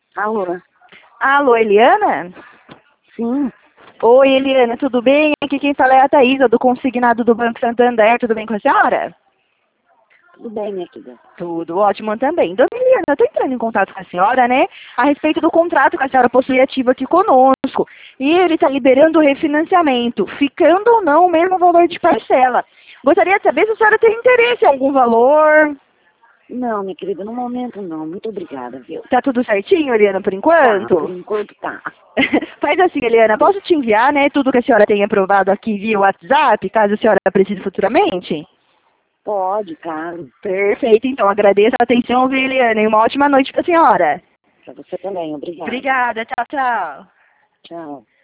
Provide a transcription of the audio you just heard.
Alô? Alô, Eliana? Sim, Oi, Eliana, tudo bem? Aqui quem fala é a Thaisa, do consignado do Banco Santander. Tudo bem com a senhora? tudo bem, minha querida. Tudo ótimo também. Dona Eliana, eu estou entrando em contato com a senhora, né? A respeito do contrato que a senhora possui ativo aqui conosco. E ele está liberando o refinanciamento, ficando ou não o mesmo valor de parcela. Gostaria de saber se a senhora tem interesse em algum valor. Não, minha querida, no momento não. Muito obrigada, viu? Tá tudo certinho, Eliana, por Tá, por enquanto? enquanto tá. Faz assim, Eliana, posso te enviar, né, tudo que a senhora tem aprovado aqui via WhatsApp, caso a senhora precise futuramente? Pode, claro. Perfeito, então agradeço a atenção, viu, Eliana, e uma ótima noite para a senhora. Pra você também, obrigada. Obrigada, tchau, tchau. Tchau.